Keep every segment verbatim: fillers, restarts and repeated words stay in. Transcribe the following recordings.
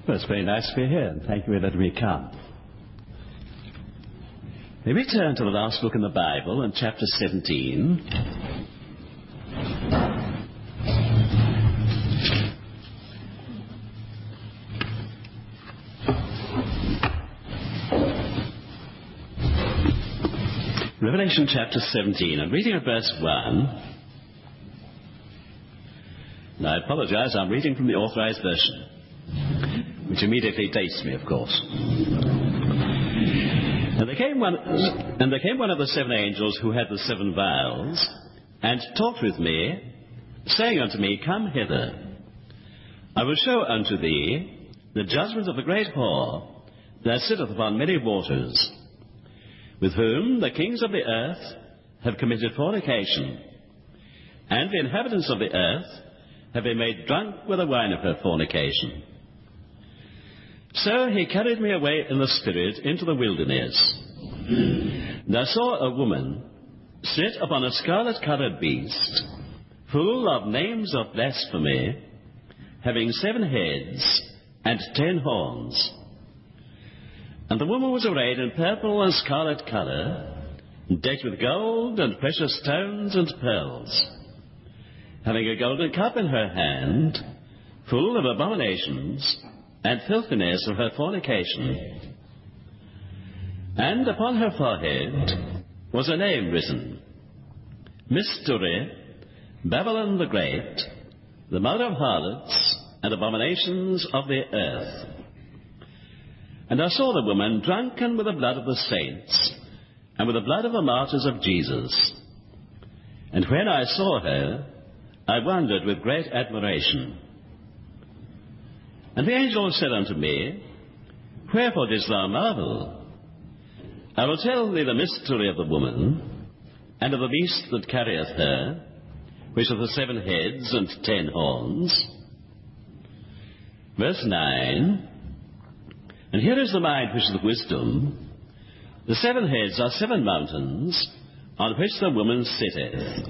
Well, it's very nice to be here, and thank you for letting me come. May we turn to the last book in the Bible, in chapter seventeen. Revelation chapter seventeen. I'm reading at verse one. Now, I apologize, I'm reading from the Authorized Version, which immediately dates me, of course. And there came one, and there came one of the seven angels who had the seven vials, and talked with me, saying unto me, Come hither. I will show unto thee the judgment of the great whore that sitteth upon many waters, with whom the kings of the earth have committed fornication, and the inhabitants of the earth have been made drunk with the wine of her fornication. So he carried me away in the spirit into the wilderness. And I saw a woman sit upon a scarlet-coloured beast, full of names of blasphemy, having seven heads and ten horns. And the woman was arrayed in purple and scarlet colour, decked with gold and precious stones and pearls, having a golden cup in her hand, full of abominations and filthiness of her fornication. And upon her forehead was a name written, Mystery, Babylon the Great, the mother of harlots and abominations of the earth. And I saw the woman drunken with the blood of the saints, and with the blood of the martyrs of Jesus. And when I saw her, I wondered with great admiration. And the angel said unto me, Wherefore didst thou marvel? I will tell thee the mystery of the woman, and of the beast that carrieth her, which are the seven heads and ten horns. Verse nine. And here is the mind which is the wisdom. The seven heads are seven mountains, on which the woman sitteth.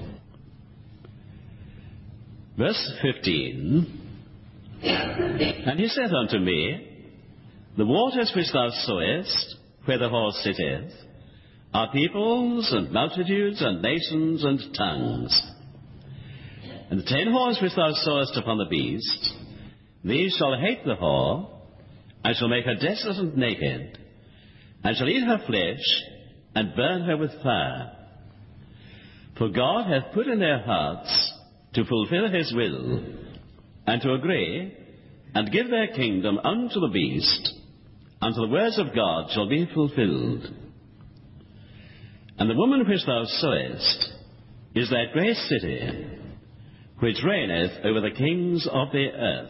Verse fifteen. And he said unto me, The waters which thou sawest, where the whore sitteth, are peoples and multitudes and nations and tongues. And the ten horns which thou sawest upon the beast, these shall hate the whore, and shall make her desolate and naked, and shall eat her flesh, and burn her with fire. For God hath put in their hearts to fulfill his will, and to agree, and give their kingdom unto the beast, until the words of God shall be fulfilled. And the woman which thou sawest is that great city, which reigneth over the kings of the earth.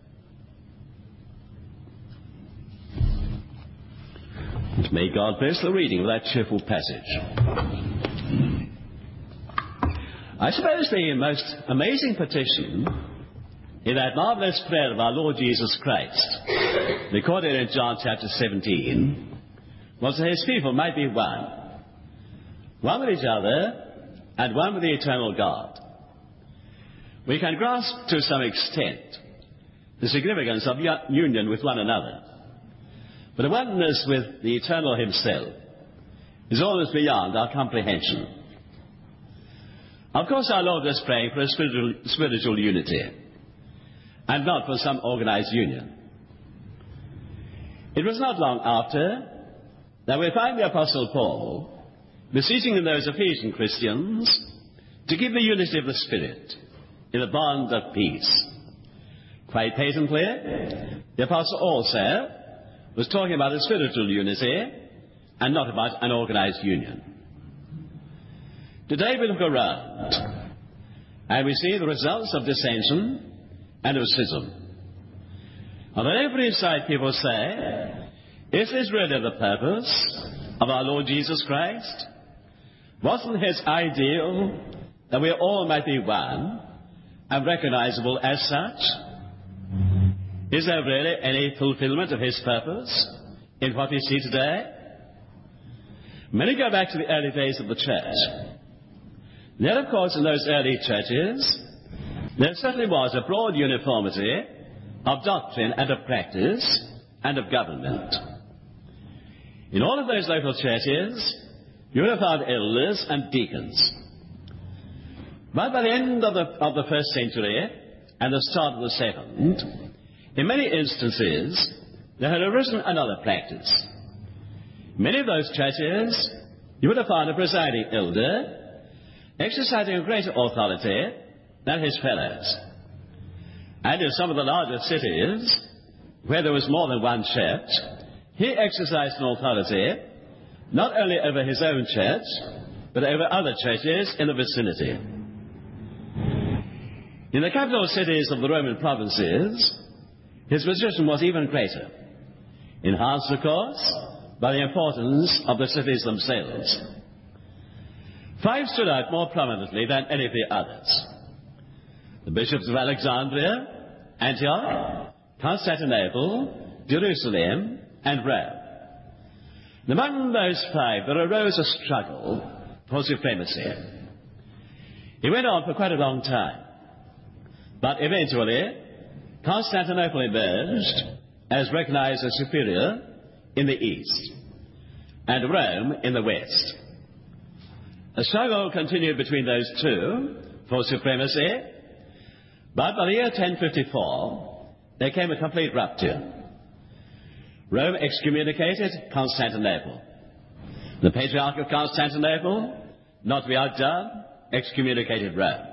And may God bless the reading of that cheerful passage. I suppose the most amazing petition in that marvelous prayer of our Lord Jesus Christ, recorded in John chapter seventeen, was that his people might be one. One with each other, and one with the eternal God. We can grasp to some extent the significance of union with one another. But the oneness with the eternal himself is always beyond our comprehension. Of course, our Lord was praying for a spiritual, spiritual unity, and not for some organized union. It was not long after that we find the Apostle Paul beseeching in those Ephesian Christians to keep the unity of the Spirit in a bond of peace. Quite patently, the Apostle also was talking about a spiritual unity and not about an organized union. Today we look around and we see the results of dissension and of schism. On every side people say, is this really the purpose of our Lord Jesus Christ? Wasn't his ideal that we all might be one and recognizable as such? Is there really any fulfillment of his purpose in what we see today? Many go back to the early days of the church. Then, of course, in those early churches, there certainly was a broad uniformity of doctrine and of practice, and of government. In all of those local churches, you would have found elders and deacons. But by the end of the, of the first century and the start of the second, in many instances, there had arisen another practice. In many of those churches, you would have found a presiding elder exercising a greater authority than his fellows. And in some of the larger cities, where there was more than one church, he exercised an authority not only over his own church, but over other churches in the vicinity. In the capital cities of the Roman provinces, his position was even greater, enhanced, of course, by the importance of the cities themselves. Five stood out more prominently than any of the others: the bishops of Alexandria, Antioch, Constantinople, Jerusalem, and Rome. And among those five, there arose a struggle for supremacy. It went on for quite a long time, but eventually, Constantinople emerged as recognized as superior in the east, and Rome in the west. A struggle continued between those two for supremacy, but by the year ten fifty-four, there came a complete rupture. Rome excommunicated Constantinople. The Patriarch of Constantinople, not to be outdone, excommunicated Rome.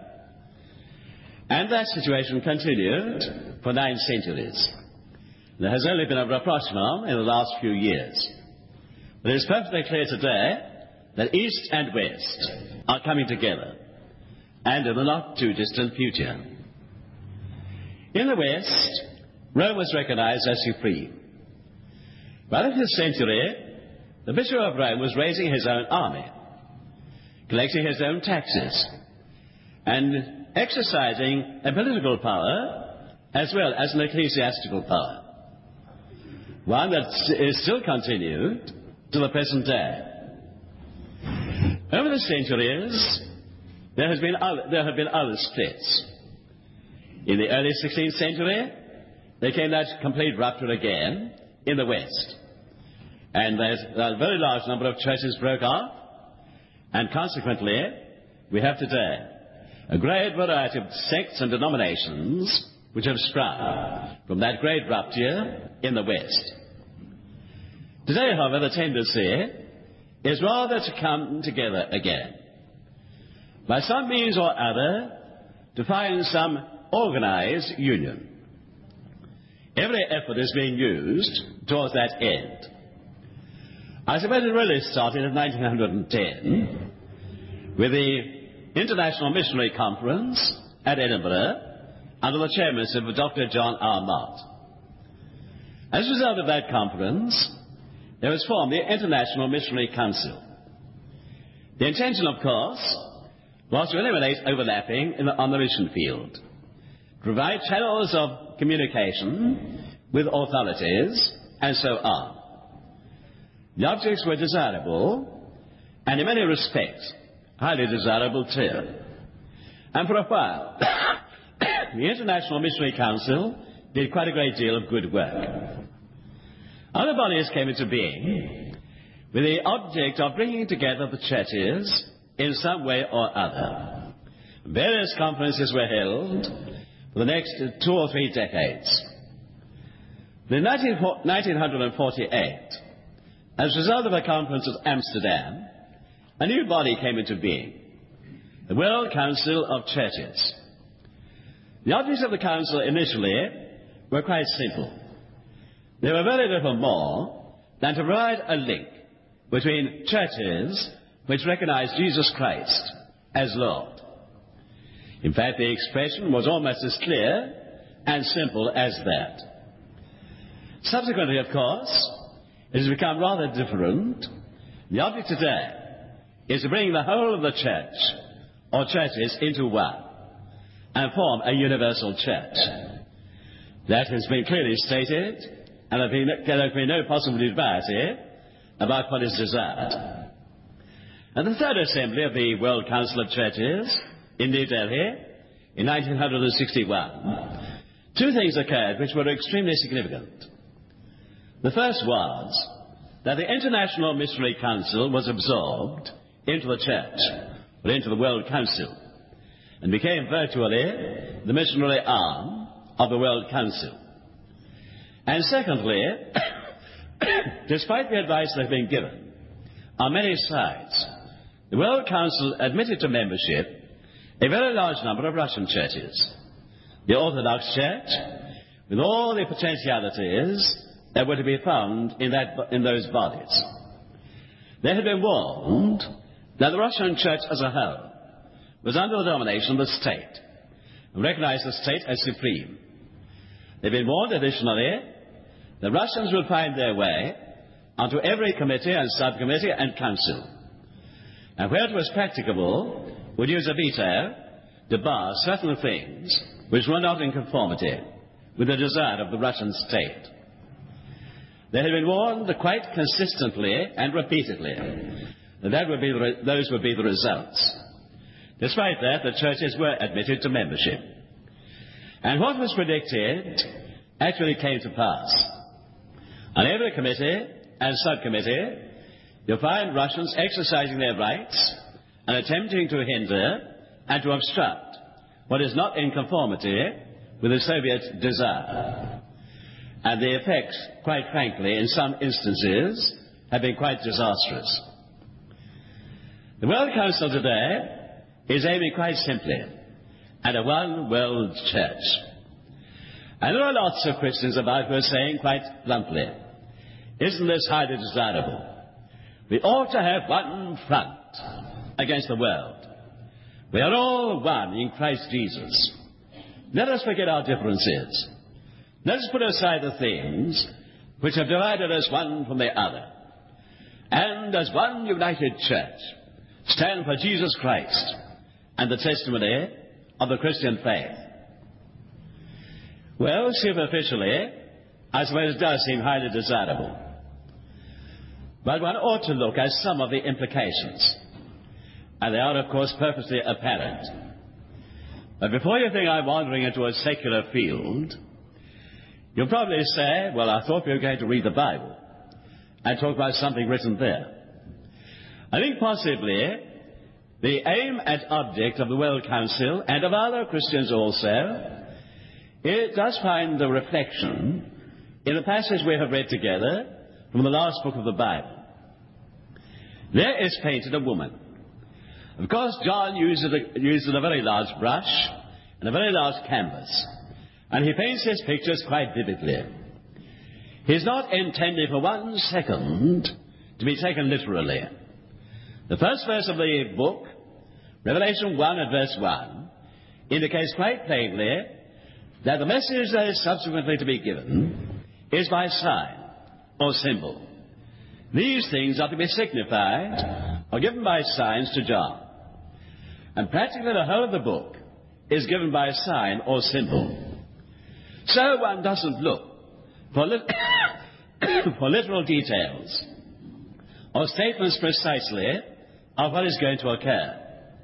And that situation continued for nine centuries. There has only been a rapprochement in the last few years. But it is perfectly clear today that East and West are coming together, and in the not-too-distant future. In the West, Rome was recognized as supreme. By the fifth century, the Bishop of Rome was raising his own army, collecting his own taxes, and exercising a political power as well as an ecclesiastical power, one that is still continued to the present day. Over the centuries, there, has been other, there have been other splits. In the early sixteenth century, there came that complete rupture again in the West. And there's a very large number of churches broke off, and consequently, we have today a great variety of sects and denominations which have sprung from that great rupture in the West. Today, however, the tendency is rather to come together again, by some means or other, to find some organized union. Every effort is being used towards that end. I suppose it really started in nineteen ten with the International Missionary Conference at Edinburgh under the chairmanship of Doctor John R. Mott. As a result of that conference, there was formed the International Missionary Council. The intention, of course, was to eliminate overlapping in the, on the mission field, provide channels of communication with authorities, and so on. The objects were desirable, and in many respects, highly desirable too. And for a while, the International Missionary Council did quite a great deal of good work. Other bodies came into being with the object of bringing together the churches in some way or other. Various conferences were held for the next two or three decades. In nineteen forty-eight, as a result of a conference at Amsterdam, a new body came into being, the World Council of Churches. The objects of the council initially were quite simple. They were very little more than to provide a link between churches which recognize Jesus Christ as Lord. In fact, the expression was almost as clear and simple as that. Subsequently, of course, it has become rather different. The object today is to bring the whole of the church or churches into one and form a universal church. That has been clearly stated, and there has been no possible debate about what is desired. And the Third Assembly of the World Council of Churches in New Delhi in nineteen sixty-one two things occurred which were extremely significant. The first was that the International Missionary Council was absorbed into the church, or into the World Council, and became virtually the missionary arm of the World Council. And secondly, despite the advice that had been given on many sides, the World Council admitted to membership a very large number of Russian churches. The Orthodox Church, with all the potentialities that were to be found in, that, in those bodies. They had been warned that the Russian Church as a whole was under the domination of the state and recognized the state as supreme. They've been warned additionally that Russians would find their way onto every committee and subcommittee and council, and where it was practicable would use a veto to bar certain things which were not in conformity with the desire of the Russian state. They had been warned quite consistently and repeatedly that, that would be the re- those would be the results. Despite that, the churches were admitted to membership. And what was predicted actually came to pass. On every committee and subcommittee, you'll find Russians exercising their rights and attempting to hinder and to obstruct what is not in conformity with the Soviet desire. And the effects, quite frankly, in some instances, have been quite disastrous. The World Council today is aiming quite simply at a one world church. And there are lots of Christians about who are saying quite bluntly, isn't this highly desirable? We ought to have one front against the world. We are all one in Christ Jesus. Let us forget our differences. Let us put aside the things which have divided us one from the other, and as one united church, stand for Jesus Christ and the testimony of the Christian faith. Well, superficially, I suppose it does seem highly desirable. But one ought to look at some of the implications. And they are, of course, perfectly apparent. But before you think I'm wandering into a secular field, you'll probably say, well, I thought we were going to read the Bible and talk about something written there. I think possibly the aim and object of the World Council, and of other Christians also, it does find the reflection in the passage we have read together from the last book of the Bible. There is painted a woman. Of course, John uses a, uses a very large brush and a very large canvas, and he paints his pictures quite vividly. He's not intended for one second to be taken literally. The first verse of the book, Revelation one and verse one, indicates quite plainly that the message that is subsequently to be given is by sign or symbol. These things are to be signified or given by signs to John. And practically the whole of the book is given by sign or symbol. So one doesn't look for, li- for literal details or statements precisely of what is going to occur.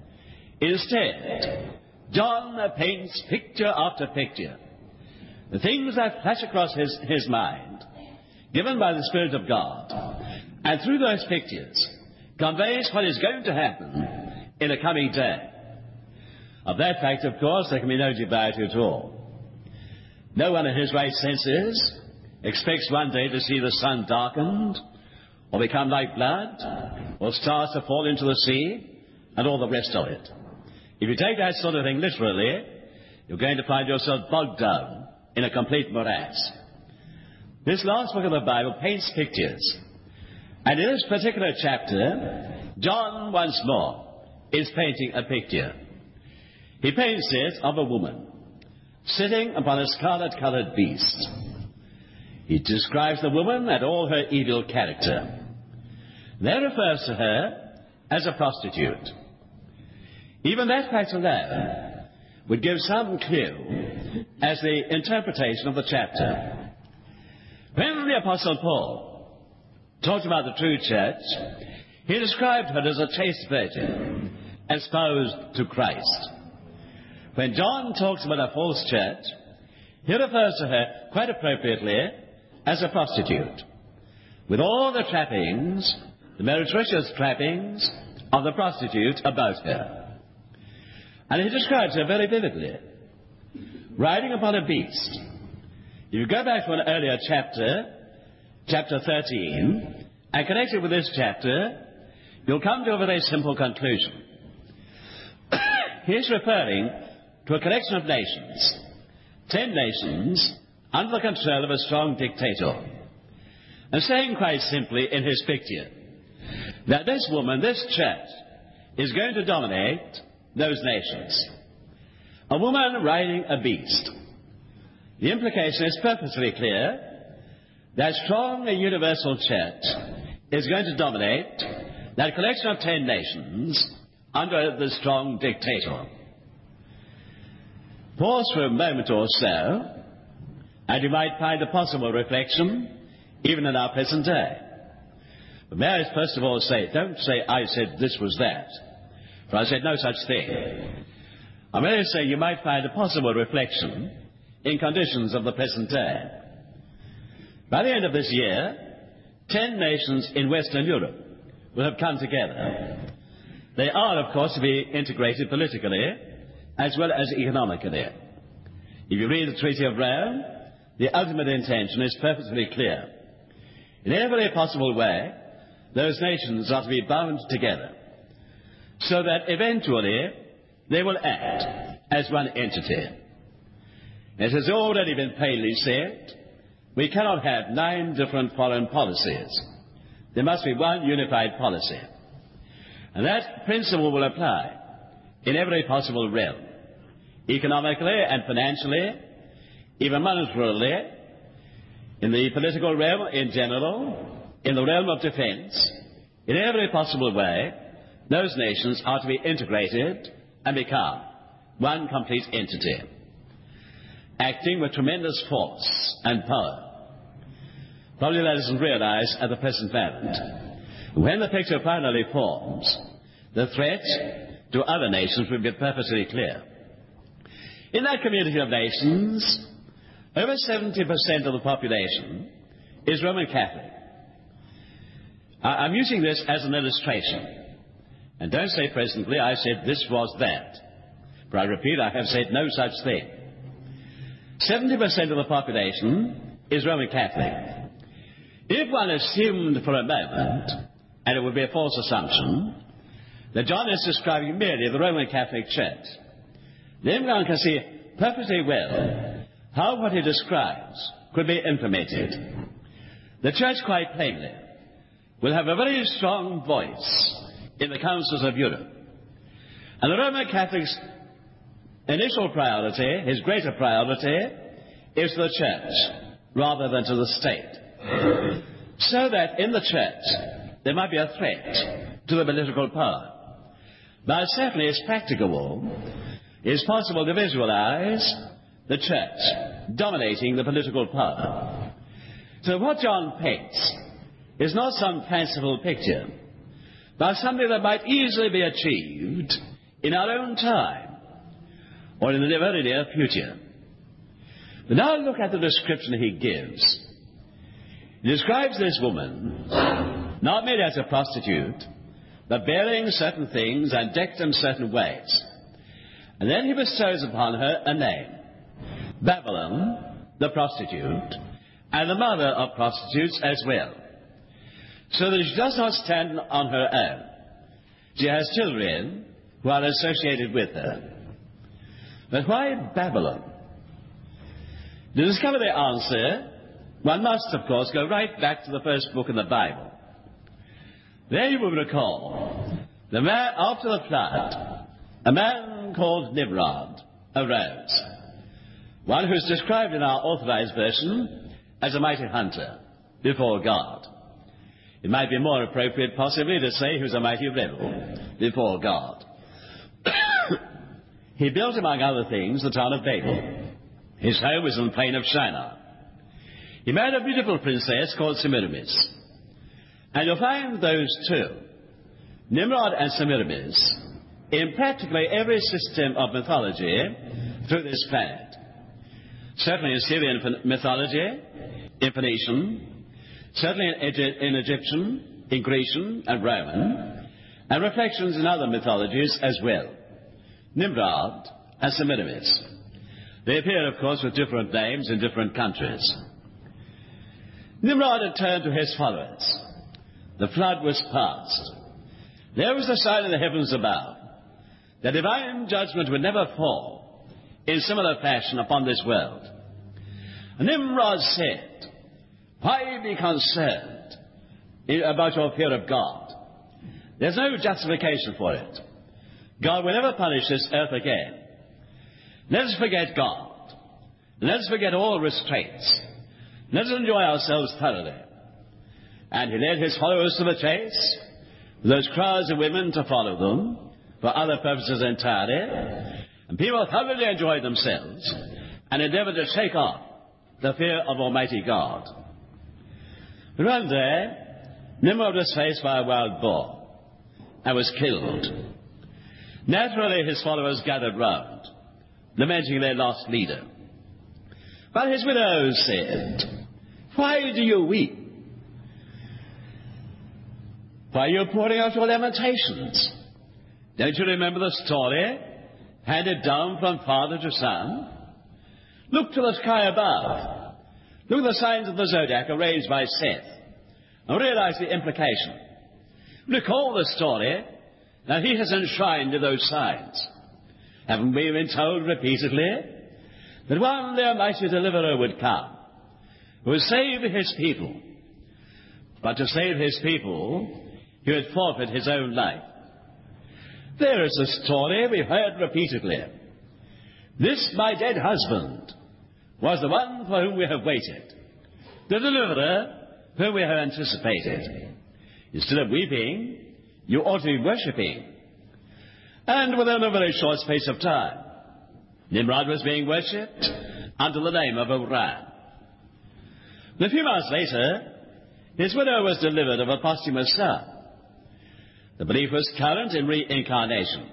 Instead, John paints picture after picture, the things that flash across his, his mind, given by the Spirit of God, and through those pictures conveys what is going to happen in a coming day. Of that fact, of course, there can be no debate at all. No one in his right senses expects one day to see the sun darkened, or become like blood, or stars to fall into the sea, and all the rest of it. If you take that sort of thing literally, you're going to find yourself bogged down in a complete morass. This last book of the Bible paints pictures. And in this particular chapter, John once more is painting a picture. He paints it of a woman sitting upon a scarlet-colored beast. He describes the woman and all her evil character. Then refers to her as a prostitute. Even that fact alone would give some clue as the interpretation of the chapter. When the Apostle Paul talked about the true church, he described her as a chaste virgin, espoused to Christ. When John talks about a false church, he refers to her, quite appropriately, as a prostitute, with all the trappings, the meretricious trappings of the prostitute about her. And he describes her very vividly, riding upon a beast. If you go back to an earlier chapter, chapter thirteen, and connect it with this chapter, you'll come to a very simple conclusion. He's referring to a collection of nations, ten nations, under the control of a strong dictator, and saying quite simply in his picture that this woman, this church, is going to dominate those nations. A woman riding a beast. The implication is perfectly clear. That strong and universal church is going to dominate that collection of ten nations under the strong dictator. Pause for a moment or so, and you might find a possible reflection even in our present day. But may I first of all say, don't say I said this was that, for I said no such thing. I may say you might find a possible reflection in conditions of the present day. By the end of this year, ten nations in Western Europe will have come together. They are, of course, to be integrated politically as well as economically. If you read the Treaty of Rome, the ultimate intention is perfectly clear. In every possible way, those nations are to be bound together so that eventually they will act as one entity. It has already been plainly said, we cannot have nine different foreign policies. There must be one unified policy. And that principle will apply in every possible realm, economically and financially, even monetarily, in the political realm in general, in the realm of defense, in every possible way, those nations are to be integrated and become one complete entity, acting with tremendous force and power. Probably that isn't realized at the present moment. When the picture finally forms, the threat to other nations will be perfectly clear. In that community of nations, over seventy percent of the population is Roman Catholic. I'm using this as an illustration. And don't say presently, I said this was that. For I repeat, I have said no such thing. seventy percent of the population is Roman Catholic. If one assumed for a moment, and it would be a false assumption, that John is describing merely the Roman Catholic Church, then one can see perfectly well how what he describes could be implemented. The Church, quite plainly, will have a very strong voice in the councils of Europe. And the Roman Catholic's initial priority, his greater priority, is to the Church rather than to the state. So that in the Church there might be a threat to the political power. But certainly it's practicable, it's possible to visualize the Church dominating the political power. So what John paints is not some fanciful picture, but something that might easily be achieved in our own time or in the very near future. But now look at the description he gives. He describes this woman not merely as a prostitute, but bearing certain things and decked in certain ways. And then he bestows upon her a name, Babylon, the prostitute, and the mother of prostitutes as well. So that she does not stand on her own. She has children who are associated with her. But why Babylon? To discover the answer, one must, of course, go right back to the first book in the Bible. There you will recall, the man after the flood, a man called Nimrod arose. One who is described in our authorized version as a mighty hunter before God. It might be more appropriate, possibly, to say he was a mighty rebel before God. He built, among other things, the town of Babel. His home was in the plain of Shinar. He married a beautiful princess called Semiramis. And you'll find those two, Nimrod and Semiramis, in practically every system of mythology through this planet. certainly in Syrian mythology, in Phoenician, certainly in, Egy- in Egyptian, in Grecian and Roman, and reflections in other mythologies as well. Nimrod and Semiramis. They appear, of course, with different names in different countries. Nimrod had turned to his followers. The flood was past. There was the sign in the heavens above that divine judgment would never fall in similar fashion upon this world. And Nimrod said, "Why be concerned about your fear of God? There's no justification for it. God will never punish this earth again. Let us forget God. Let us forget all restraints. Let us enjoy ourselves thoroughly." And he led his followers to the chase, with those crowds of women to follow them, for other purposes entirely, and people thoroughly enjoyed themselves and endeavored to shake off the fear of Almighty God. But one day, Nimrod was faced by a wild boar and was killed. Naturally, his followers gathered round, lamenting their lost leader. But his widow said, "Why do you weep? Why are you pouring out your lamentations? Don't you remember the story handed down from father to son? Look to the sky above. Look at the signs of the zodiac arranged by Seth, and realize the implication. Recall the story that he has enshrined in those signs. Haven't we been told repeatedly that one day a mighty deliverer would come, who would save his people? But to save his people, he would forfeit his own life. There is a story we've heard repeatedly. This, my dead husband, was the one for whom we have waited, the deliverer whom we have anticipated. Instead of weeping, you ought to be worshipping." And within a very short space of time, Nimrod was being worshipped under the name of Orion. And a few months later, his widow was delivered of a posthumous son. The belief was current in reincarnation.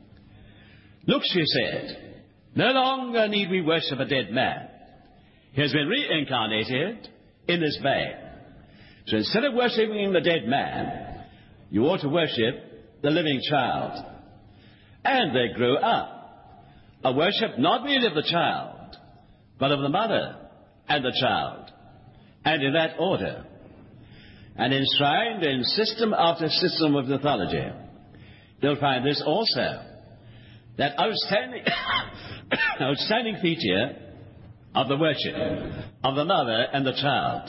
"Look," she said, "no longer need we worship a dead man. He has been reincarnated in this vein. So instead of worshipping the dead man, you ought to worship the living child." And they grew up, a worship not merely of the child, but of the mother and the child, and in that order, and enshrined in system after system of mythology. You'll find this also, that outstanding, outstanding feature of the worship of the mother and the child.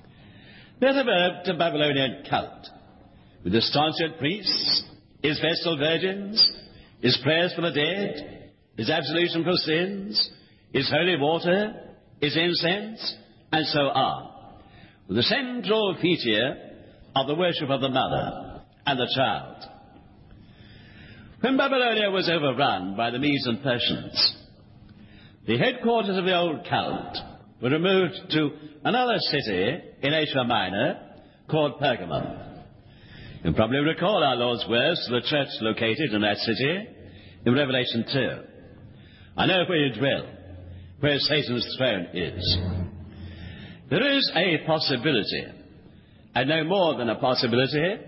They developed a Babylonian cult, with his staunch priests, his vestal virgins, his prayers for the dead, his absolution for sins, his holy water, his incense, and so on, with the central feature of the worship of the mother and the child. When Babylonia was overrun by the Medes and Persians, the headquarters of the old cult were removed to another city in Asia Minor called Pergamum. You probably recall our Lord's words to the church located in that city in Revelation two. "I know where you dwell, where Satan's throne is." There is a possibility, and no more than a possibility,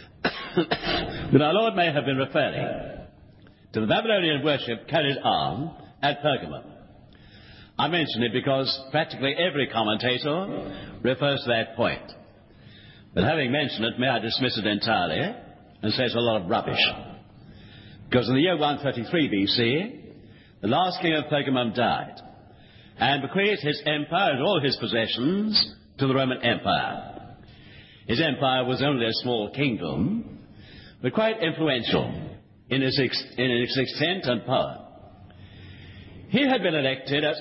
that our Lord may have been referring to the Babylonian worship carried on at Pergamum. I mention it because practically every commentator refers to that point. But having mentioned it, may I dismiss it entirely and say it's a lot of rubbish. Because in the year one thirty-three B C, the last king of Pergamum died and bequeathed his empire and all his possessions to the Roman Empire. His empire was only a small kingdom, but quite influential in its, ex- in its extent and power. He had been elected as,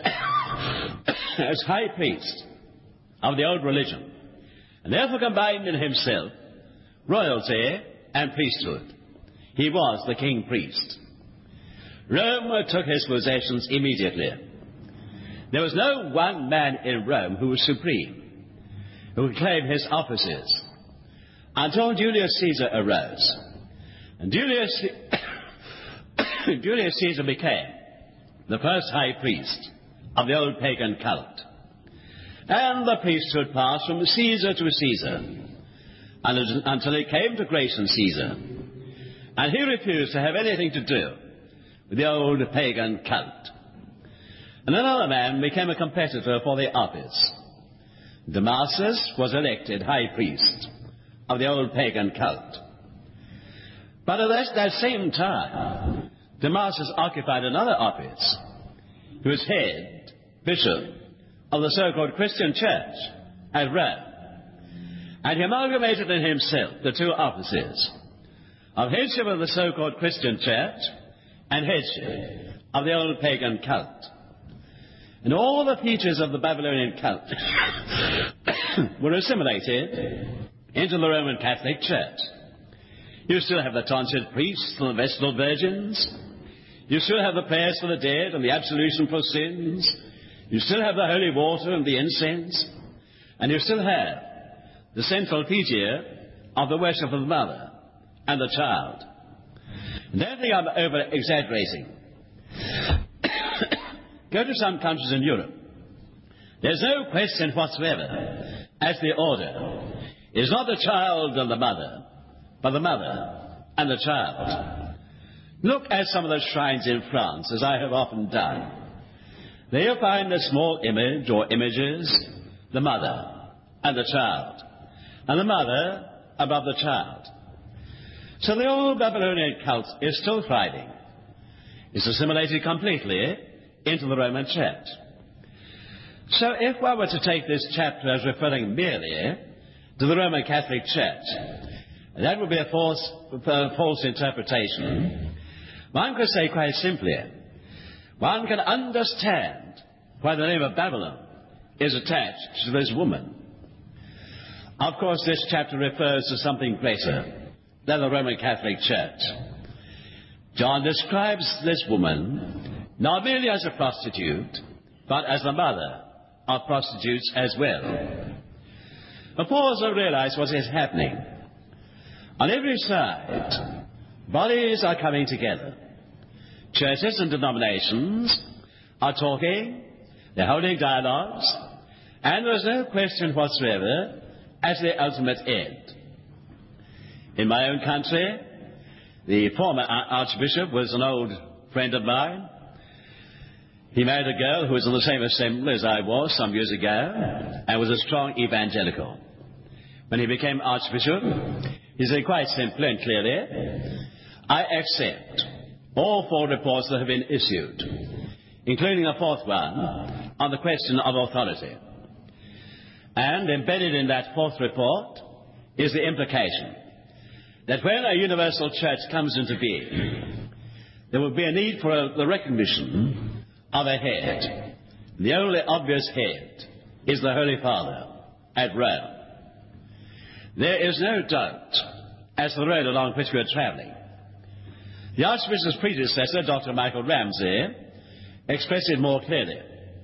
as high priest of the old religion, and therefore combined in himself royalty and priesthood. He was the king priest. Rome took his possessions immediately. There was no one man in Rome who was supreme, who could claim his offices, until Julius Caesar arose. And Julius, Julius Caesar became the first high priest of the old pagan cult. And the priesthood passed from Caesar to Caesar until it came to Gratian Caesar. And he refused to have anything to do with the old pagan cult. And another man became a competitor for the office. Damasus was elected high priest of the old pagan cult. But at that, that same time, Damasus occupied another office. He was head bishop of the so-called Christian church at Rome. And he amalgamated in himself the two offices of headship of the so-called Christian church and headship of the old pagan cult. And all the features of the Babylonian cult were assimilated into the Roman Catholic Church. You still have the tonsured priests and the vestal virgins. You still have the prayers for the dead and the absolution for sins. You still have the holy water and the incense. And you still have the central feature of the worship of the mother and the child. And don't think I'm over-exaggerating. Go to some countries in Europe. There's no question whatsoever as the order is not the child and the mother, but the mother and the child. Look at some of those shrines in France, as I have often done. There you'll find a small image or images, the mother and the child, and the mother above the child. So the old Babylonian cult is still thriving. It's assimilated completely into the Roman Church. So if one were to take this chapter as referring merely to the Roman Catholic Church, that would be a false, a false interpretation. One could say quite simply, one can understand why the name of Babylon is attached to this woman. Of course, this chapter refers to something greater than the Roman Catholic Church. John describes this woman not merely as a prostitute, but as the mother of prostitutes as well. But Paul also realized what is happening. On every side, bodies are coming together. Churches and denominations are talking, they're holding dialogues, and there's no question whatsoever as the ultimate end. In my own country, the former Archbishop was an old friend of mine. He married a girl who was in the same assembly as I was some years ago and was a strong evangelical. When he became Archbishop, he said quite simply and clearly, I accept all four reports that have been issued, including a fourth one on the question of authority. And embedded in that fourth report is the implication that when a universal church comes into being, there will be a need for a, the recognition of a head. The only obvious head is the Holy Father at Rome. There is no doubt as to the road along which we are travelling. The Archbishop's predecessor, Doctor Michael Ramsey, expressed it more clearly.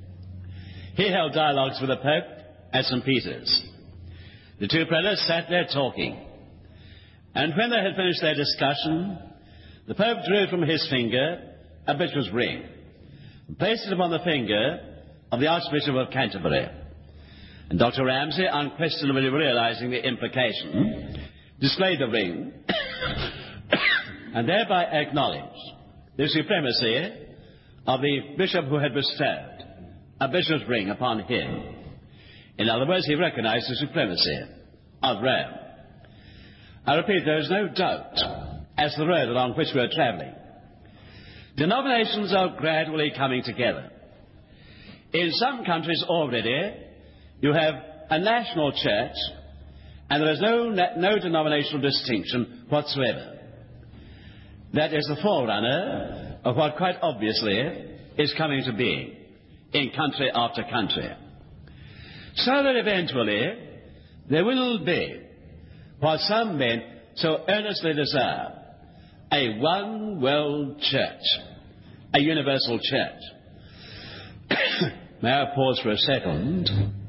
He held dialogues with the Pope at Saint Peter's. The two prelates sat there talking. And when they had finished their discussion, the Pope drew from his finger a bishop's ring and placed it upon the finger of the Archbishop of Canterbury. And Doctor Ramsey, unquestionably realizing the implication, displayed the ring and thereby acknowledged the supremacy of the bishop who had bestowed a bishop's ring upon him. In other words, he recognized the supremacy of Rome. I repeat, there is no doubt as to the road along which we are travelling. Denominations are gradually coming together. In some countries already, you have a national church, and there is no, no denominational distinction whatsoever. That is the forerunner of what quite obviously is coming to being in country after country. So that eventually there will be what some men so earnestly desire, a one world church, a universal church. May I pause for a second?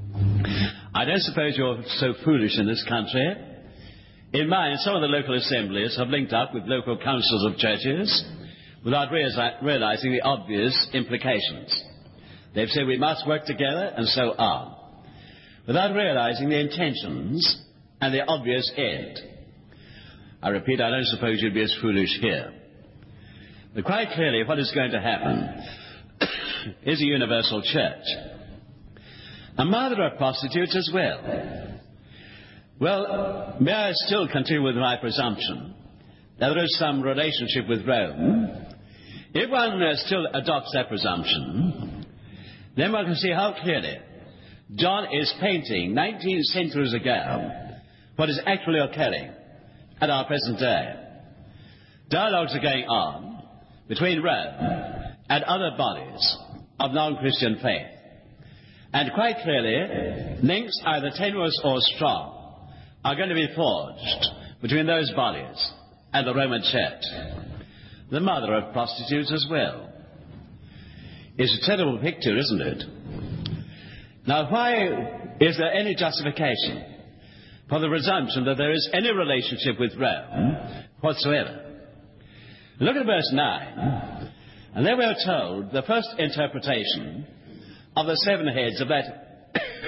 I don't suppose you're so foolish in this country. In mine, some of the local assemblies have linked up with local councils of churches without realizing the obvious implications. They've said we must work together and so on, without realizing the intentions and the obvious end. I repeat, I don't suppose you'd be as foolish here. But quite clearly what is going to happen is a universal church. A mother of prostitutes as well. Well, may I still continue with my presumption that there is some relationship with Rome? If one uh, still adopts that presumption, then one can see how clearly John is painting nineteen centuries ago what is actually occurring at our present day. Dialogues are going on between Rome and other bodies of non-Christian faith. And quite clearly, links either tenuous or strong are going to be forged between those bodies and the Roman Church, the mother of prostitutes as well. It's a terrible picture, isn't it? Now, why is there any justification for the presumption that there is any relationship with Rome whatsoever? Look at verse nine, and there we are told the first interpretation of the seven heads of that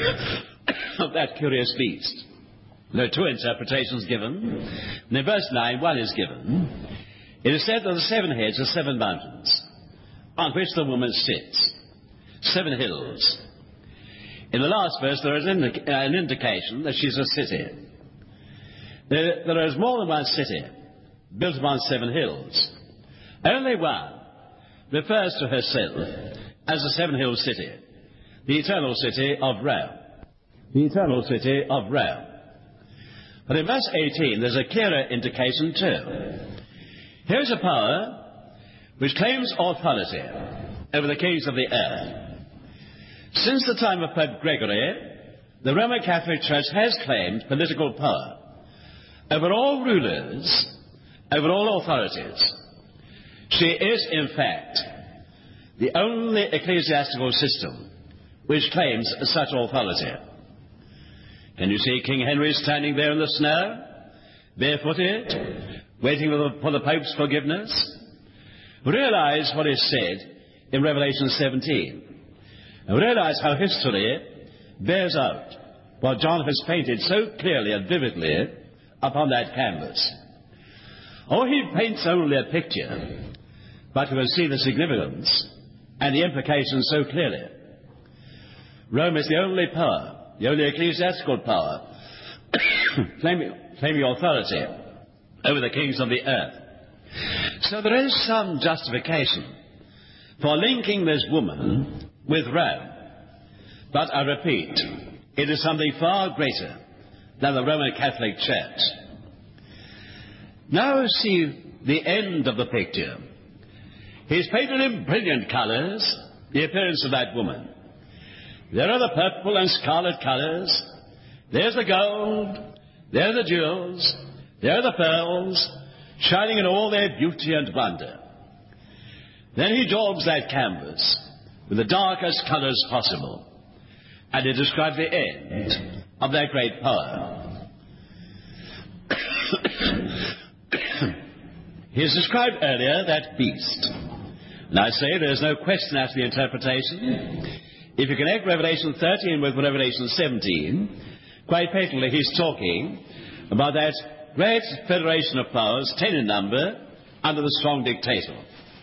of that curious beast. There are two interpretations given, and in verse nine one is given. It is said that the seven heads are seven mountains on which the woman sits, seven hills. In the last verse there is an, indica- an indication that she's a city. There, there is more than one city built upon seven hills. Only one refers to herself as the seven-hill city, the eternal city of Rome. The eternal city of Rome. But in verse eighteen there's a clearer indication too. Here's a power which claims authority over the kings of the earth. Since the time of Pope Gregory, the Roman Catholic Church has claimed political power over all rulers, over all authorities. She is, in fact, the only ecclesiastical system which claims such authority. Can you see King Henry standing there in the snow, barefooted, waiting for the, for the Pope's forgiveness? Realize what is said in Revelation seventeen. And realize how history bears out what John has painted so clearly and vividly upon that canvas. Oh, he paints only a picture, but you will see the significance and the implications so clearly. Rome is the only power, the only ecclesiastical power, claiming, claiming authority over the kings of the earth. So there is some justification for linking this woman with Rome. But I repeat, it is something far greater than the Roman Catholic Church. Now see the end of the picture. He's painted in brilliant colours the appearance of that woman. There are the purple and scarlet colours. There's the gold. There are the jewels. There are the pearls, shining in all their beauty and wonder. Then he daubs that canvas with the darkest colours possible, and he describes the end of their great power. He has described earlier that beast. And I say there is no question as to the interpretation. If you connect Revelation thirteen with Revelation seventeen, quite patently he's talking about that great federation of powers, ten in number, under the strong dictator.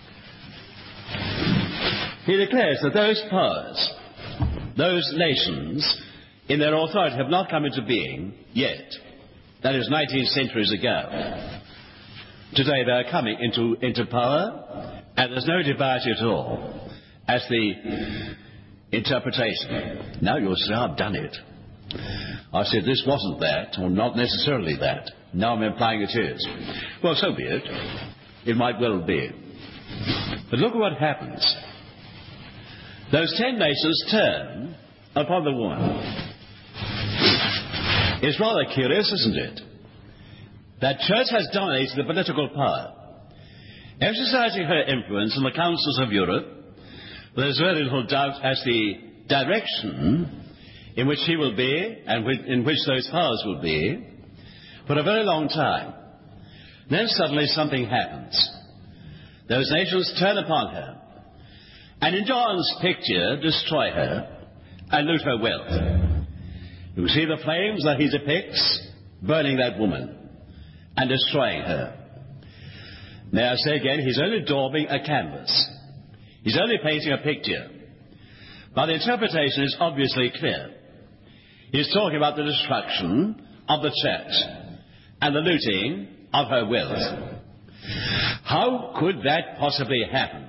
He declares that those powers, those nations, in their authority have not come into being yet. That is nineteen centuries ago. Today they are coming into, into power, and there's no debate at all as the interpretation. Now you'll say, I've done it. I said this wasn't that, or not necessarily that. Now I'm implying it is. Well, so be it. It might well be. But look at what happens. Those ten nations turn upon the woman. It's rather curious, isn't it? That church has dominated the political power, exercising her influence in the councils of Europe. There's very little doubt as the direction in which she will be and in which those powers will be for a very long time. Then suddenly something happens. Those nations turn upon her, and in John's picture destroy her and loot her wealth. You see the flames that he depicts burning that woman and destroying her. May I say again, he's only daubing a canvas. He's only painting a picture. But the interpretation is obviously clear. He's talking about the destruction of the church and the looting of her wealth. How could that possibly happen?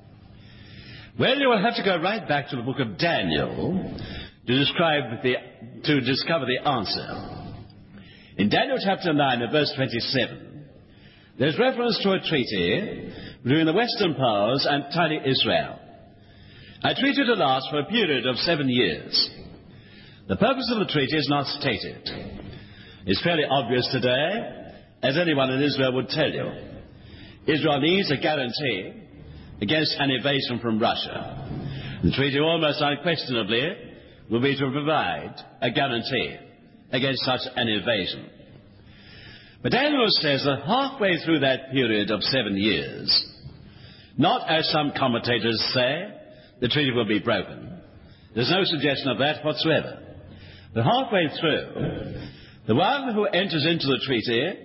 Well, you will have to go right back to the book of Daniel to describe the, to discover the answer. In Daniel chapter nine and verse twenty-seven, there's reference to a treaty between the Western powers and tiny Israel. A treaty to last for a period of seven years. The purpose of the treaty is not stated. It's fairly obvious today, as anyone in Israel would tell you. Israel needs a guarantee against an invasion from Russia. The treaty almost unquestionably will be to provide a guarantee against such an invasion. But Daniel says that halfway through that period of seven years, not as some commentators say, the treaty will be broken. There's no suggestion of that whatsoever. But halfway through, the one who enters into the treaty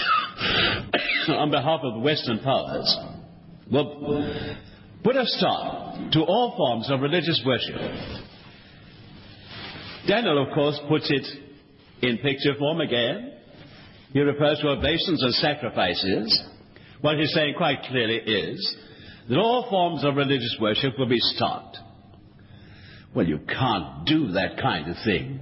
on behalf of the Western powers will put a stop to all forms of religious worship. Daniel, of course, puts it in picture form again. He refers to oblations and sacrifices. What he's saying quite clearly is that all forms of religious worship will be stopped. Well, you can't do that kind of thing.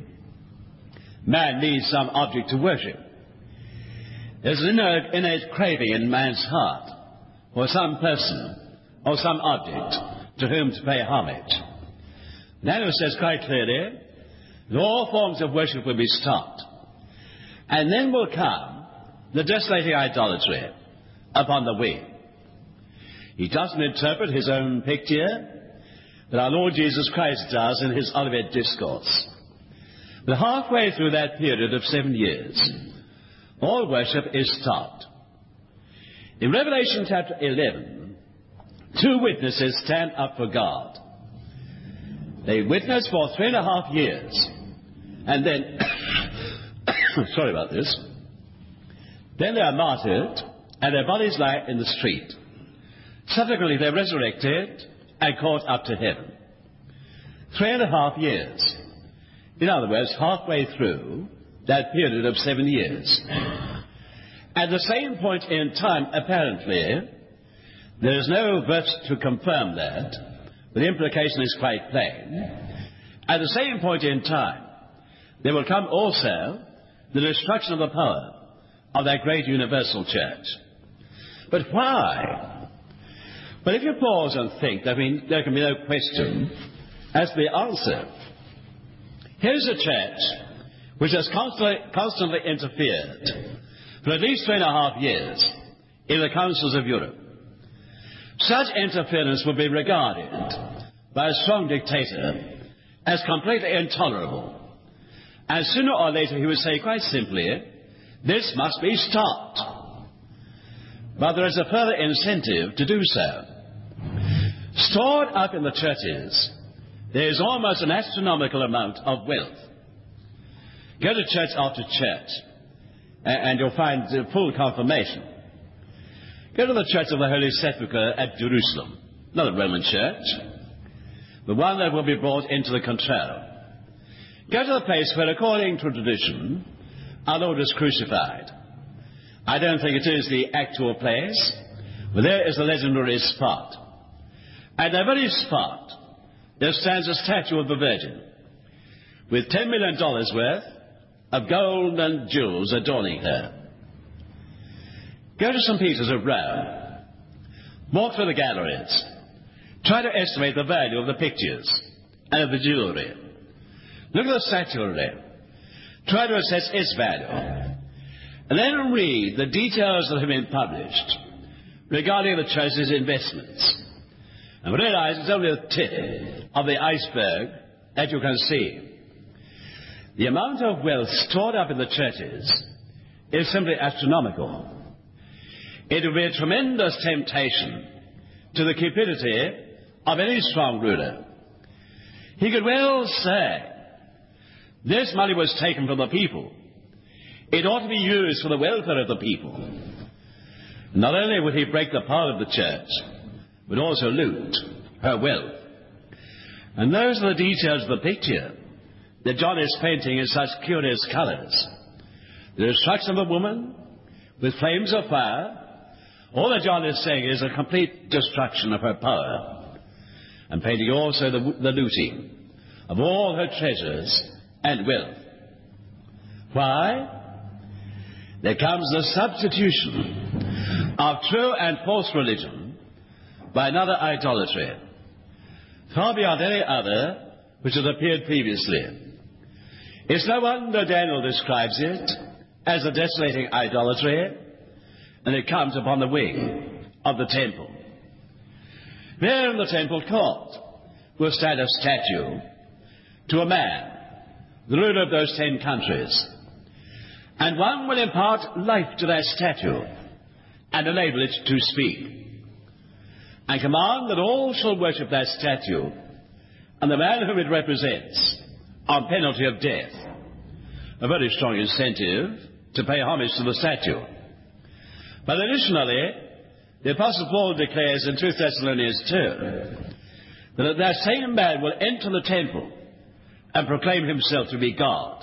Man needs some object to worship. There's an innate, innate craving in man's heart for some person or some object to whom to pay homage. Daniel says quite clearly that all forms of worship will be stopped. And then will come the desolating idolatry upon the wing. He doesn't interpret his own picture, but our Lord Jesus Christ does in his Olivet Discourse. But halfway through that period of seven years, all worship is stopped. In Revelation chapter eleven, two witnesses stand up for God. They witness for three and a half years, and then, sorry about this, then they are martyred, and their bodies lie in the street. Subsequently, they're resurrected and caught up to heaven. Three and a half years. In other words, halfway through that period of seven years. At the same point in time, apparently, there is no verse to confirm that, but the implication is quite plain. At the same point in time, there will come also the destruction of the power of that great universal church. But why? But if you pause and think, I mean, there can be no question as to the answer. Here's a church which has constantly, constantly interfered for at least three and a half years in the councils of Europe. Such interference would be regarded by a strong dictator as completely intolerable. And sooner or later he would say quite simply, this must be stopped. But there is a further incentive to do so. Stored up in the churches, there is almost an astronomical amount of wealth. Go to church after church, and you'll find full confirmation. Go to the Church of the Holy Sepulchre at Jerusalem, not a Roman church, but one that will be brought into the control. Go to the place where, according to tradition, our Lord was crucified. I don't think it is the actual place, but there is the legendary spot. At that very spot, there stands a statue of the Virgin, with ten million dollars worth of gold and jewels adorning her. Go to Saint Peter's of Rome. Walk through the galleries. Try to estimate the value of the pictures and of the jewelry. Look at the statuary. Try to assess its value. And then read the details that have been published regarding the church's investments. And realize it's only the tip of the iceberg that you can see. The amount of wealth stored up in the churches is simply astronomical. It will be a tremendous temptation to the cupidity of any strong ruler, he could well say, this money was taken from the people. It ought to be used for the welfare of the people. Not only would he break the power of the church, but also loot her wealth. And those are the details of the picture that John is painting in such curious colors. The destruction of a woman with flames of fire. All that John is saying is a complete destruction of her power. And painting also the, the looting of all her treasures and wealth. Why? There comes the substitution of true and false religion by another idolatry, far beyond any other which had appeared previously. It's no wonder Daniel describes it as a desolating idolatry, and it comes upon the wing of the temple. There in the temple court will stand a statue to a man, the ruler of those ten countries. And one will impart life to that statue and enable it to speak, and command that all shall worship that statue and the man whom it represents on penalty of death. A very strong incentive to pay homage to the statue. But additionally, the Apostle Paul declares in two Thessalonians two that that same man will enter the temple and proclaim himself to be God.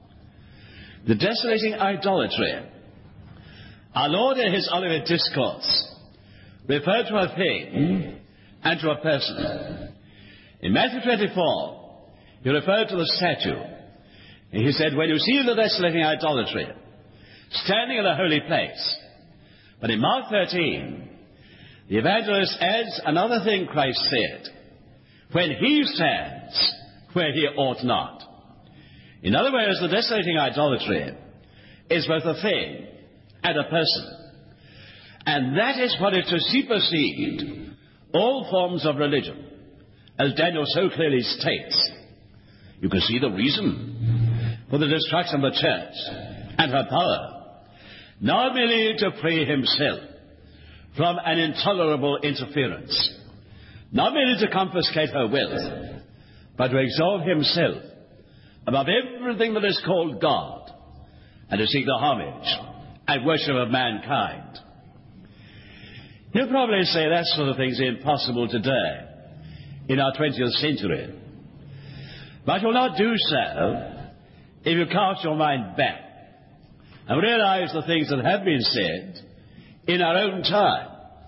The desolating idolatry. Our Lord in his Olivet Discourse referred to a thing and to a person. In Matthew twenty-four, he referred to the statue. And he said, when you see the desolating idolatry standing in a holy place. But in Mark thirteen, the evangelist adds another thing Christ said, when he stands where he ought not. In other words, the desolating idolatry is both a thing and a person. And that is what is to supersede all forms of religion, as Daniel so clearly states. You can see the reason for the destruction of the church and her power, not merely to free himself from an intolerable interference, not merely to confiscate her wealth, but to exalt himself above everything that is called God, and to seek the homage and worship of mankind. You'll probably say that sort of thing is impossible today, in our twentieth century. But you'll not do so if you cast your mind back and realize the things that have been said in our own time.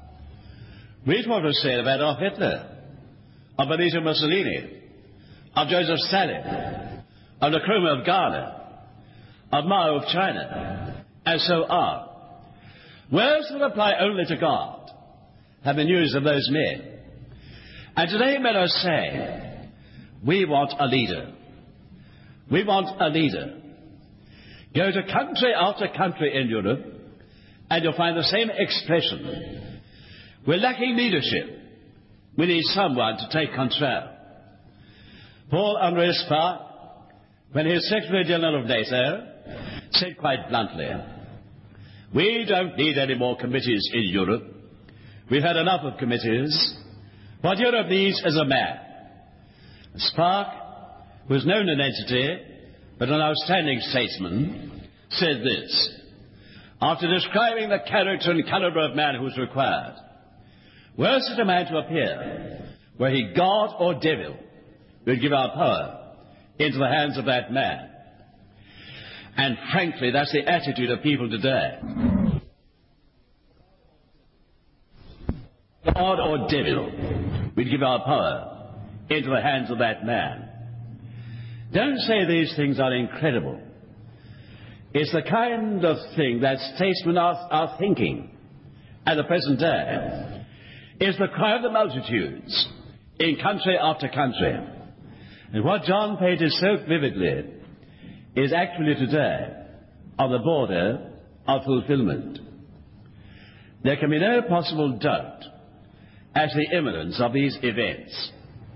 Read what was said about Adolf Hitler, of Benito Mussolini, of Joseph Stalin, of Nkrumah of Ghana, of Mao of China, and so on. Words that apply only to God have been used of those men. And today men are saying, we want a leader. We want a leader. Go to country after country in Europe, and you'll find the same expression. We're lacking leadership. We need someone to take control. Paul André Spa, when he was Secretary General of NATO, said quite bluntly, we don't need any more committees in Europe. We've had enough of committees. What Europe needs is a man. Spark, who was known an entity, but an outstanding statesman, said this, after describing the character and caliber of man who was required. Were such a man to appear, were he God or devil, we'd give our power into the hands of that man. And frankly, that's the attitude of people today. God or devil, we'd give our power into the hands of that man. Don't say these things are incredible. It's the kind of thing that statesmen are, are thinking at the present day. It's the cry of the multitudes in country after country. And what John painted so vividly is actually today on the border of fulfillment. There can be no possible doubt as to the imminence of these events.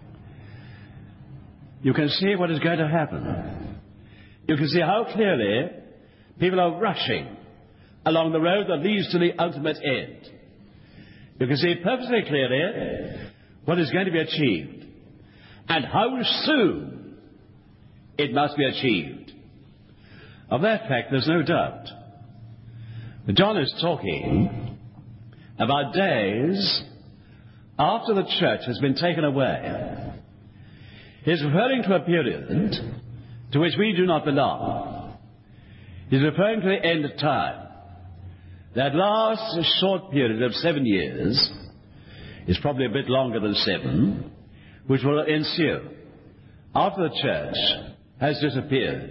You can see what is going to happen. You can see how clearly people are rushing along the road that leads to the ultimate end. You can see perfectly clearly what is going to be achieved, and how soon it must be achieved. Of that fact, there's no doubt. John is talking about days after the church has been taken away. He's referring to a period to which we do not belong. He's referring to the end of time. That last short period of seven years is probably a bit longer than seven, which will ensue after the church has disappeared.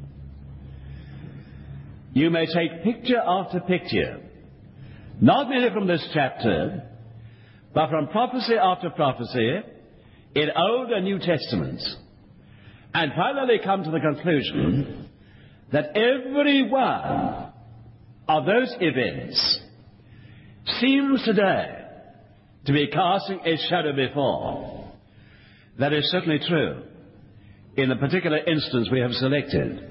You may take picture after picture, not merely from this chapter, but from prophecy after prophecy in Old and New Testaments, and finally come to the conclusion that every one of those events seems today to be casting a shadow before. That is certainly true in the particular instance we have selected.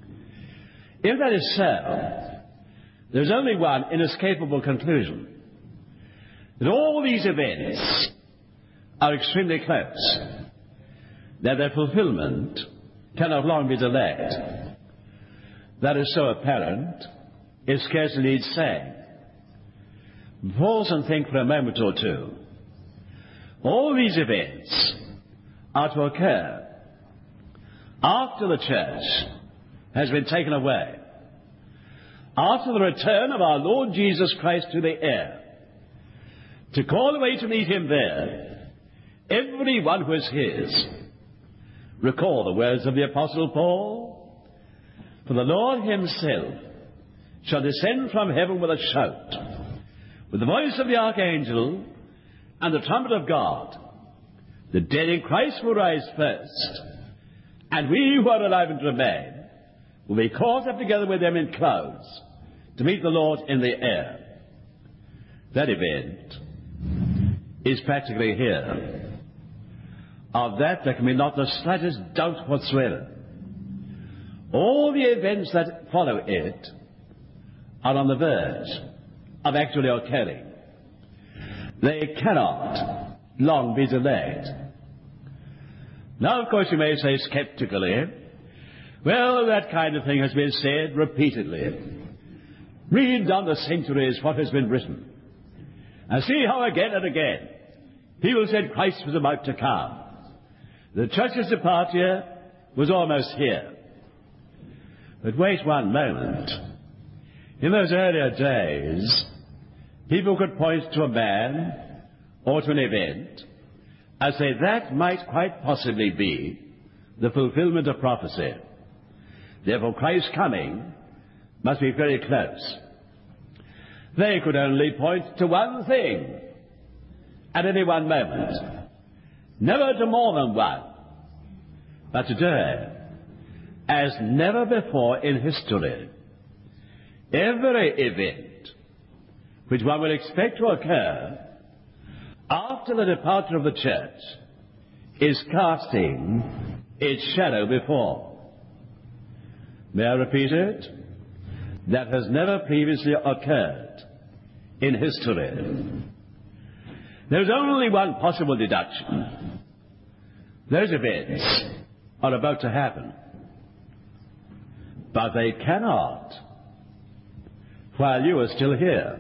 If that is so, there's only one inescapable conclusion: that all these events are extremely close, that their fulfillment cannot long be delayed. That is so apparent, it scarcely needs saying. Pause and think for a moment or two. All these events are to occur after the church has been taken away, after the return of our Lord Jesus Christ to the air, to call away to meet him there every one who is his. Recall the words of the Apostle Paul: "For the Lord himself shall descend from heaven with a shout, with the voice of the archangel and the trumpet of God. The dead in Christ will rise first, and we who are alive and remain will be caught up together with them in clouds to meet the Lord in the air." That event is practically here. Of that there can be not the slightest doubt whatsoever. All the events that follow it are on the verge of actually occurring. They cannot long be delayed. Now, of course, you may say skeptically, well, that kind of thing has been said repeatedly. Read down the centuries what has been written, and see how again and again people said Christ was about to come. The church's departure was almost here. But wait one moment. In those earlier days, people could point to a man or to an event and say that might quite possibly be the fulfillment of prophecy. Therefore, Christ's coming must be very close. They could only point to one thing at any one moment, never to more than one. But today, as never before in history, every event which one will expect to occur after the departure of the church is casting its shadow before. May I repeat it? That has never previously occurred in history. There's only one possible deduction. Those events are about to happen. But they cannot while you are still here.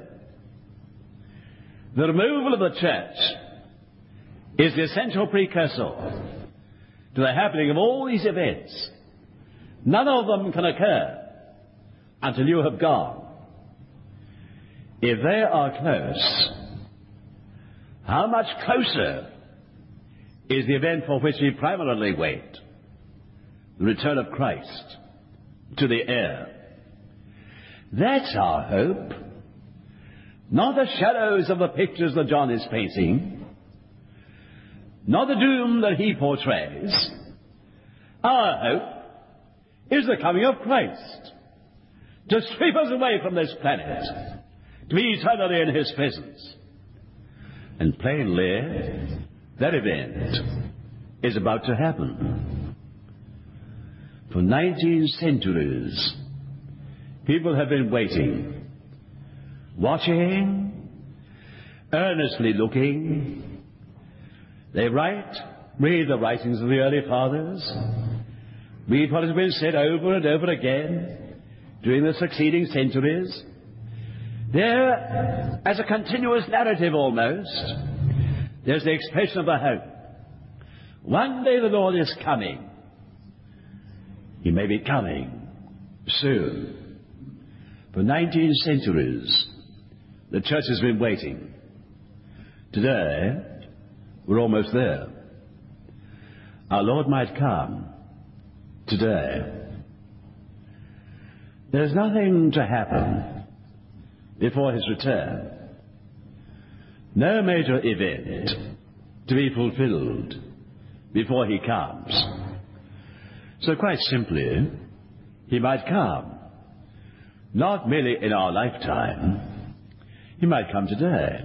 The removal of the church is the essential precursor to the happening of all these events. None of them can occur until you have gone. If they are close, how much closer is the event for which we primarily wait? The return of Christ to the air. That's our hope. Not the shadows of the pictures that John is painting, not the doom that he portrays. Our hope is the coming of Christ to sweep us away from this planet, to be eternally in his presence. And plainly, that event is about to happen. For nineteen centuries, people have been waiting, watching, earnestly looking, They write, read the writings of the early fathers, read what has been said over and over again during the succeeding centuries. There, as a continuous narrative almost, there's the expression of the hope. One day the Lord is coming. He may be coming soon. For nineteen centuries, the church has been waiting. Today, we're almost there. Our Lord might come today. There's nothing to happen before his return. No major event to be fulfilled before he comes. So quite simply, he might come. Not merely in our lifetime. He might come today.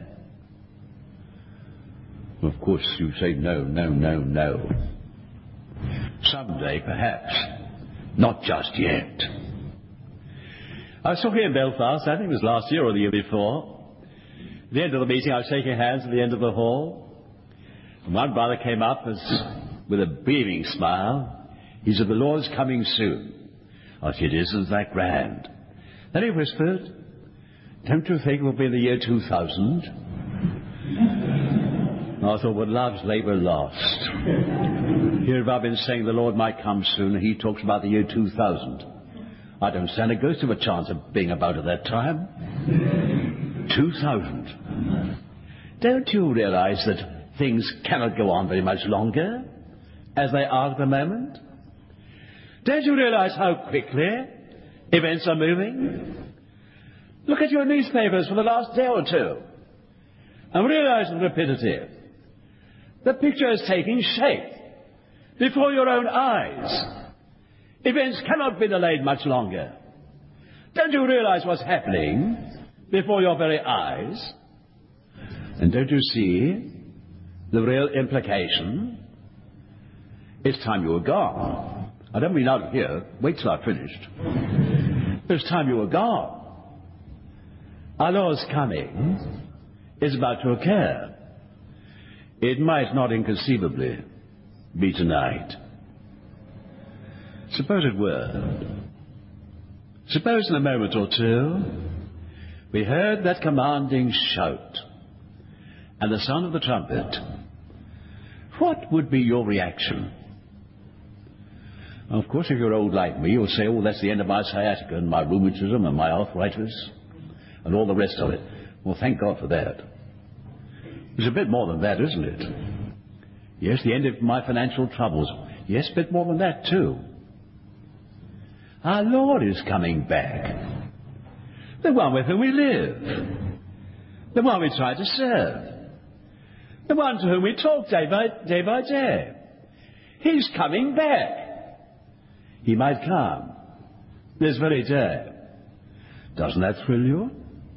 Of course, you say no, no, no, no. Someday, perhaps. Not just yet. I was talking in Belfast, I think it was last year or the year before. At the end of the meeting, I was shaking hands at the end of the hall. And one brother came up as, with a beaming smile. He said, the Lord's coming soon. I said, isn't that grand? Then he whispered, don't you think it will be in the year two thousand? I thought, well, love's labour lost. Here have I been saying the Lord might come soon, and he talks about the year two thousand. I don't stand a ghost of a chance of being about at that time. two thousand. Don't you realize that things cannot go on very much longer, as they are at the moment? Don't you realize how quickly events are moving? Look at your newspapers for the last day or two, and realize the rapidity. The picture is taking shape before your own eyes. Events cannot be delayed much longer. Don't you realize what's happening before your very eyes? And don't you see the real implication? It's time you were gone. I don't mean out of here. Wait till I've finished. It's time you were gone. Our Lord's coming is about to occur. It might not inconceivably be tonight. Suppose it were. Suppose in a moment or two we heard that commanding shout and the sound of the trumpet. What would be your reaction? Of course, if you're old like me, you'll say, oh, that's the end of my sciatica and my rheumatism and my arthritis and all the rest of it. Well, thank God for that. It's a bit more than that, isn't it? Yes, the end of my financial troubles. Yes, a bit more than that, too. Our Lord is coming back. The one with whom we live. The one we try to serve. The one to whom we talk day by day. By day. He's coming back. He might come this very day. Doesn't that thrill you?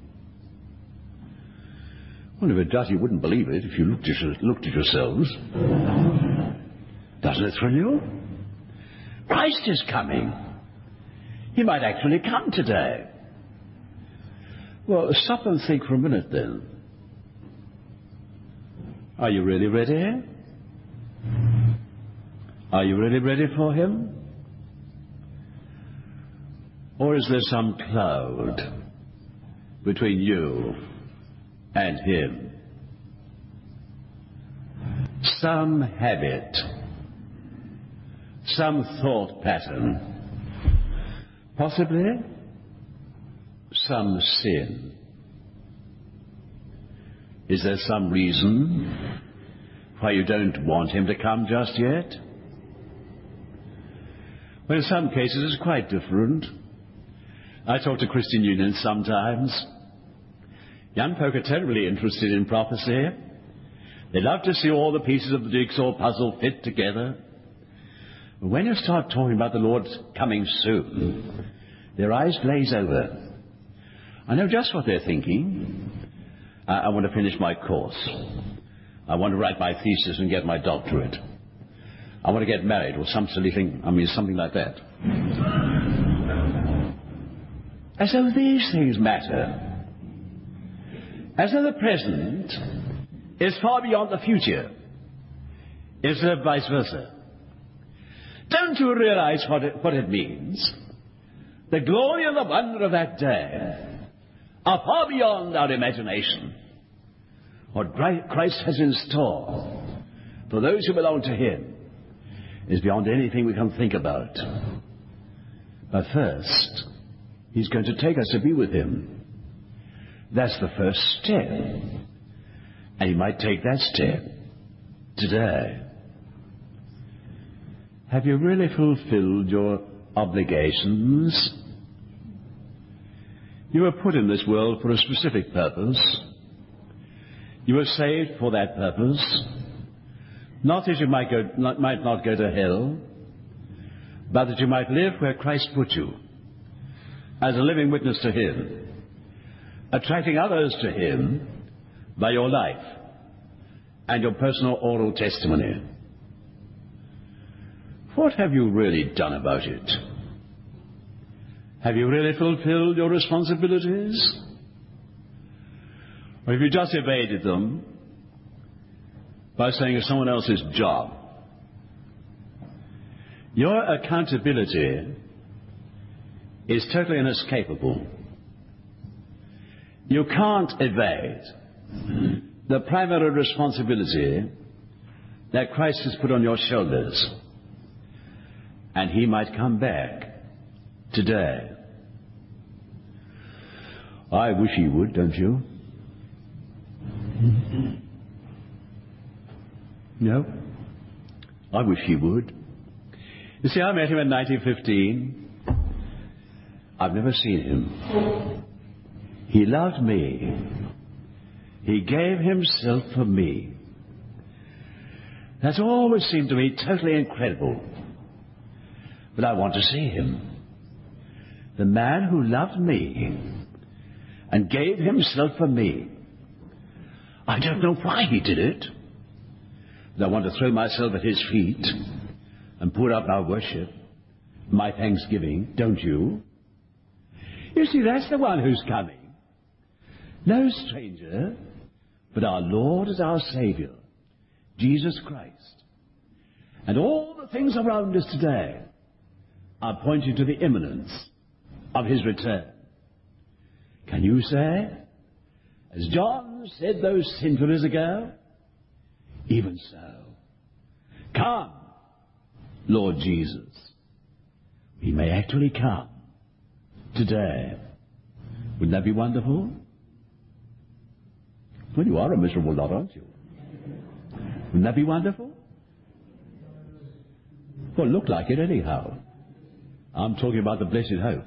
Well, if it does, you wouldn't believe it if you looked at, looked at yourselves. Doesn't it thrill you? Christ is coming. He might actually come today. Well, stop and think for a minute then. Are you really ready? Are you really ready for him? Or is there some cloud between you and him? Some habit, some thought pattern, possibly some sin. Is there some reason why you don't want him to come just yet? Well, in some cases it's quite different. I talk to Christian unions sometimes. Young folk are terribly interested in prophecy. They love to see all the pieces of the jigsaw puzzle fit together. But when you start talking about the Lord coming soon, their eyes glaze over. I know just what they're thinking. I, I want to finish my course. I want to write my thesis and get my doctorate. I want to get married or some silly thing, I mean something like that. As though these things matter. As though the present is far beyond the future. instead of vice versa. Don't you realize what it, what it means? The glory and the wonder of that day are far beyond our imagination. What Christ has in store for those who belong to him is beyond anything we can think about. But first, he's going to take us to be with him. That's the first step. And he might take that step today. Have you really fulfilled your obligations? You were put in this world for a specific purpose. You were saved for that purpose. Not that you might, go, not, might not go to hell, but that you might live where Christ put you, as a living witness to him, attracting others to him by your life and your personal oral testimony. What have you really done about it? Have you really fulfilled your responsibilities? Or have you just evaded them by saying it's someone else's job? Your accountability is totally inescapable. You can't evade the primary responsibility that Christ has put on your shoulders. And he might come back today. I wish he would, don't you? No? I wish he would. You see, I met him in nineteen fifteen. I've never seen him. He loved me. He gave himself for me. That's always seemed to me totally incredible. But I want to see him. The man who loved me and gave himself for me. I don't know why he did it. But I want to throw myself at his feet and pour out my worship, my thanksgiving, don't you? You see, that's the one who's coming. No stranger, but our Lord is our Savior, Jesus Christ. And all the things around us today are pointing to the imminence of his return. Can you say, as John said those centuries ago, even so, come, Lord Jesus. He may actually come today. Wouldn't that be wonderful? Well, you are a miserable lot, aren't you? Wouldn't that be wonderful? Well, look like it anyhow. I'm talking about the blessed hope.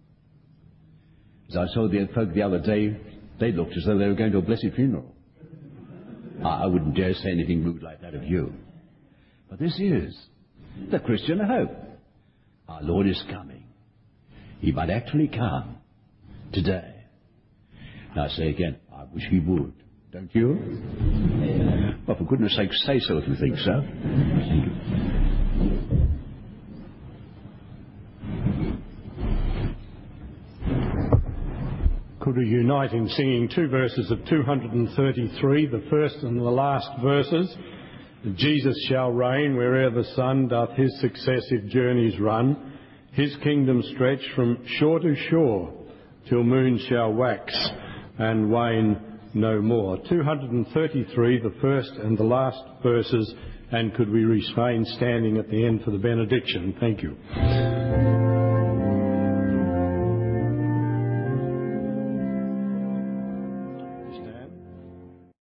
As I saw the folk the other day, they looked as though they were going to a blessed funeral. I, I wouldn't dare say anything rude like that of you. But this is the Christian hope. Our Lord is coming. He might actually come today. And I say again, I wish he would. Don't you? Well, for goodness sake, say so if you think so. Thank you. Could we unite in singing two verses of two hundred thirty-three, the first and the last verses? Jesus shall reign wherever the sun doth his successive journeys run. His kingdom stretch from shore to shore, till moon shall wax and wane no more. two hundred thirty-three, the first and the last verses, and could we remain standing at the end for the benediction? Thank you.